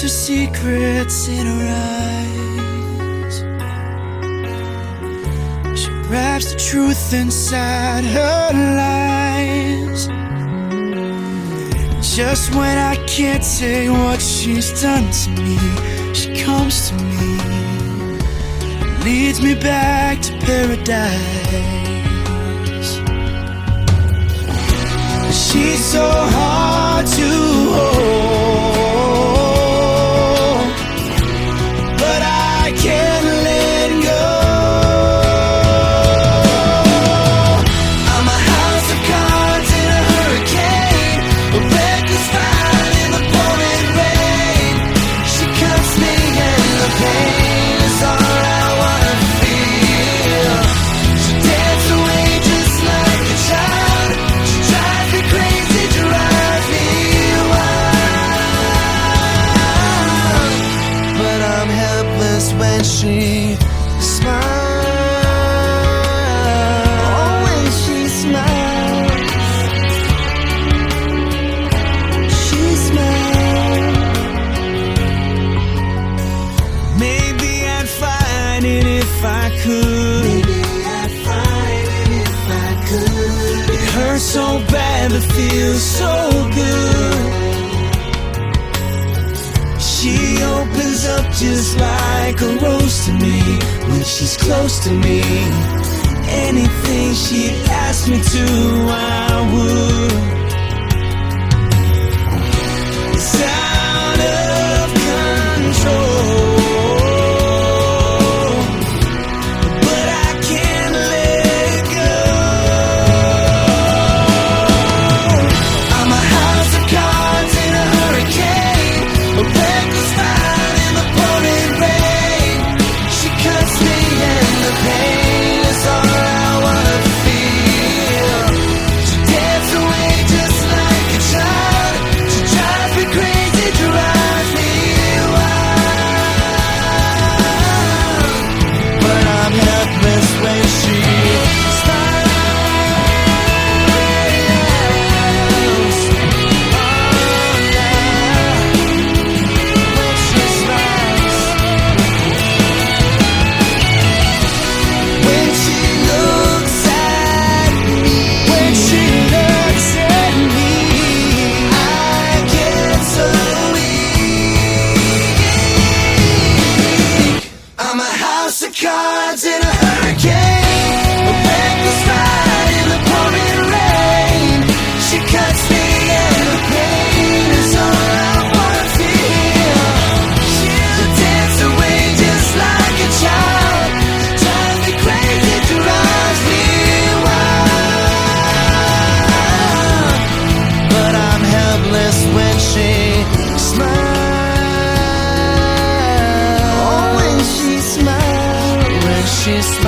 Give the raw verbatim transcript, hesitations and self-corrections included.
her secrets in her eyes. She wraps the truth inside her lies. Just when I can't say what she's done to me, she comes to me, leads me back to paradise. She's so hard to hold, but I can't let go. I'm a house of cards in a hurricane, a reckless fire in the pouring rain. She cuts me and the pain is all I wanna feel. She danced away just like a child. She drives me crazy, drives me wild. But I'm helpless when she smiles. Oh, when she smiles, she smiles. Maybe I'd find it if I could. Maybe I'd find it if I could. It hurts so bad but feels so good. She opens up just like a rose to me when she's close to me. Anything she'd ask me to, I would. It's out of control, but I can't let go. I'm a house of cards in a hurricane, a reckless fire in the pouring rain. She cuts me and the pain is all I wanna feel. She dances away just like a child. She drives me crazy, drives me wild. But I'm helpless when she smiles. Oh yeah, when she smiles. When she looks at me, when she looks at me, I get so weak. I'm a house of cards in a hurricane, a reckless fire in the pouring rain. She cuts me and the pain is all I wanna feel. She dances away just like a child. Drives me crazy, drives me wild. But I'm helpless when she smiles. Oh, when she smiles, when she smiles.